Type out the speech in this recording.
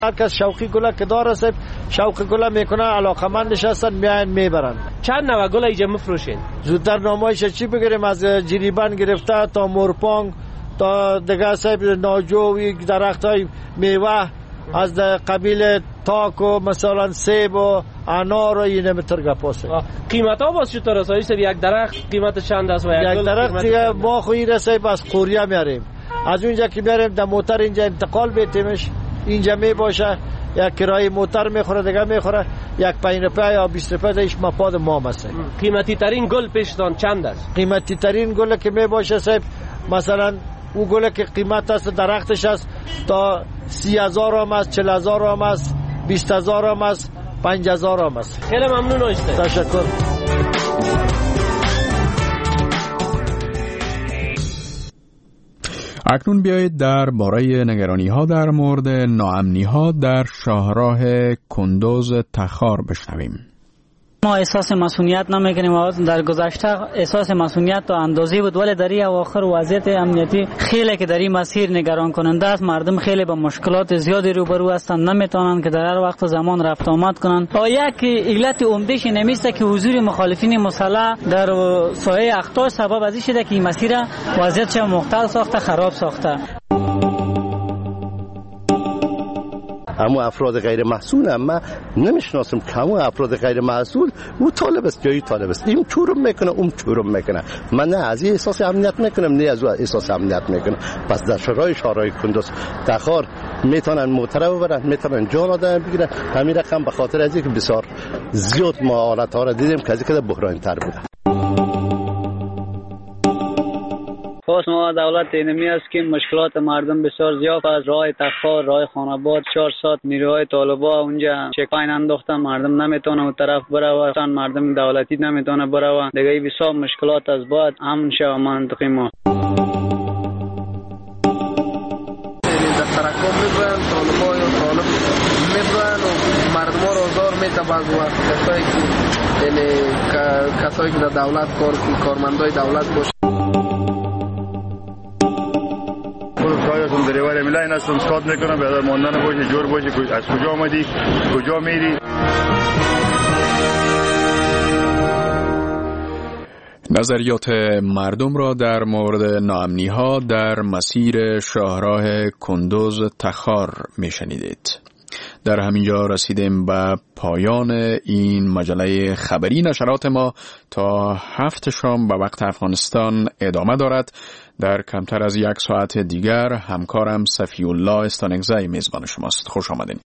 هر کس شوقی گله که داره صاحب شوق گله میکنه، علاقمندش هستن میاین میبرن. چند نوع گل اینجا میفروشین؟ زودتر نمایش چی بگیریم، از جریبن گرفته تا مورپانگ تا دیگه صاحب ناجوی درختای میوه از قبیل تاکو مثلا سیب و انار و اینه مترگپاسه. قیمت ها باز چطور است؟ یک درخت قیمت چند است و یک درخت دیگه ما خو این رسه بس قوریه میاریم، از اونجا که میاریم در موتر اینجا انتقال بیتیمش، اینجا می باشه یک کرایه موتر میخوره دیگه میخوره، یک 5 روپیه یا 20 روپیه دیش مپاد ما مثلا. قیمتی ترین گل پیشتان چند است؟ قیمتی ترین گل که می باشه صاحب مثلا او گل که قیمت است درختش است تا 30,000 هم است، 40,000 هم است، 20,000 هم است، 5,000 هم است. خیلی ممنون است. تشکر. اکنون بیایید درباره نگرانی‌ها در مورد ناامنی‌ها در شاهراه کندوز تخار بشنویم. ما احساس مسئولیت نمیکنیم و در گذشته احساس مسئولیت تا اندازه‌ای بود، ولی در این اواخر وضعیت امنیتی خیلی که در این مسیر نگران کننده است. مردم خیلی با مشکلات زیادی روبرو هستند، نمیتونن که در هر وقت زمان رفت آمد کنند. و یک علت عمده‌اش نمیسته که حضور مخالفین مسلح در سایه اخطار سبب از این شده که این مسیر وضعیتش مختل ساخته، خراب ساخته. اما افراد غیر مسئول اما نمیشناسم که همون افراد غیر مسئول او طالب است جایی طالب است، این چورم میکنه اون چورم میکنه. من نه از این احساس امنیت میکنم نه از اون احساس امنیت میکنم. پس در شهرهای کندوز تخار میتونن موتره ببرن، میتونن جان آدم بگیرن. همین رقم به خاطر از اینکه بسیار زیاد ما حالت ها را دیدیم که از اینکه بحرانی تر بوده. خواست ما دولت اینمی است که مشکلات مردم بسیار زیاد از راه تخار، راه خاناباد 4 ساعت نیروهای طالبا اونجا چکاین انداختن، مردم نمیتونه اون طرف بره و مردم دولتی نمیتونه بره و دیگه بسیار مشکلات از بعد امن شو منطقه ما. در ترکم میبرن طالبا یا طالب میبرن و مردم ها رو آزار میده. بعض وقت کسایی که در دولت کارمندای دولت باشه خودتون دریور ملای نستم سکات میکنم به ماندن باشه جور باشه از کجا آمدی کجا میری. نظریات مردم را در مورد ناامنی‌ها در مسیر شاهراه کندوز تخار میشنیدید. در همینجا رسیدیم به پایان این مجله خبری. نشرات ما تا 7 شام به وقت افغانستان ادامه دارد. در کمتر از 1 ساعت دیگر همکارم صفی الله استانگزی میزبان شماست. خوش آمدین.